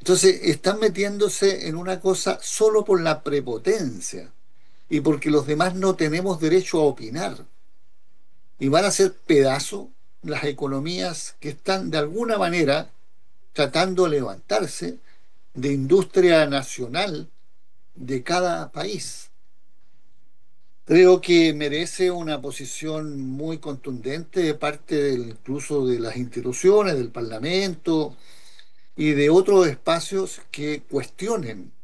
Entonces están metiéndose en una cosa solo por la prepotencia y porque los demás no tenemos derecho a opinar. Y van a hacer pedazo las economías que están de alguna manera tratando de levantarse de industria nacional de cada país. Creo que merece una posición muy contundente de parte incluso de las instituciones, del Parlamento y de otros espacios que cuestionen